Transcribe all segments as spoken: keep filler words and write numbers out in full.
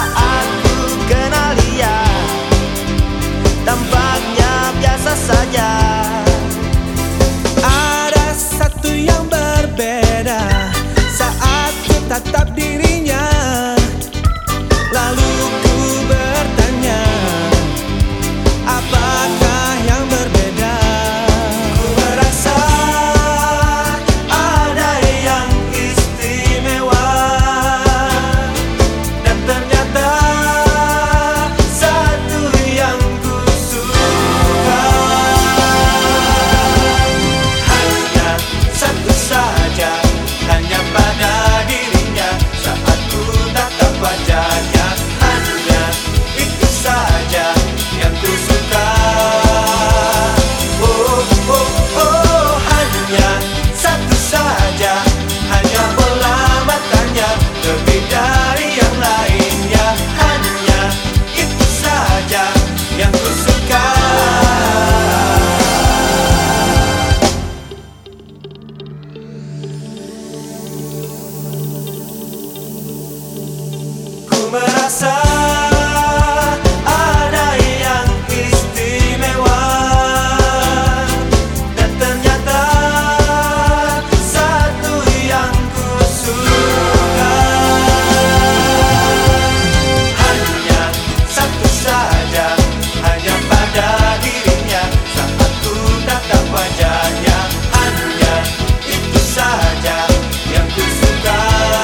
saat ku kenal dia, tampaknya biasa saja. Ada satu yang berbeda saat ku tatap dirinya. Lalu ku bertanya, apakah yang berbeda? Ku merasa ada yang istimewa, dan ternyata satu yang ku suka. Hanya satu saja, hanya pada dirinya. Saat ku tatap wajahnya, hanya itu saja yang ku suka. Oh, oh, oh, hanya satu saja, hanya bola matanya, lebih dari yang lainnya. Hanya itu saja yang ku suka. Ku merasa ada yang istimewa, dan ternyata satu yang ku suka. Hanya satu saja, hanya pada dirinya. Saat ku tatap wajahnya, hanya itu saja yang ku suka.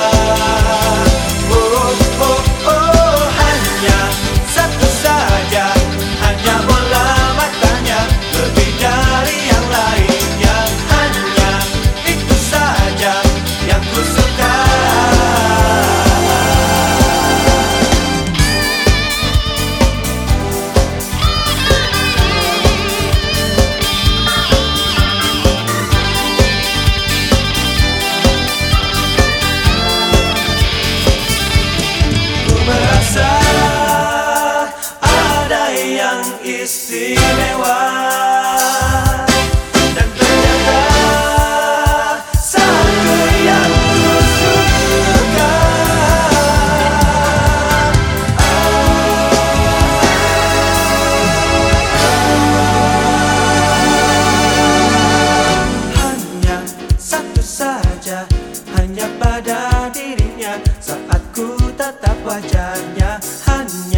Oh, oh, oh, hanya satu saja, hanya bola matanya, lebih dari yang lainnya. Hanya itu saja yang ku suka. Ku merasa ada yang istimewa, dan ternyata satu yang ku suka. Hanya satu saja, hanya pada dirinya. Saat ku tatap wajahnya, hanya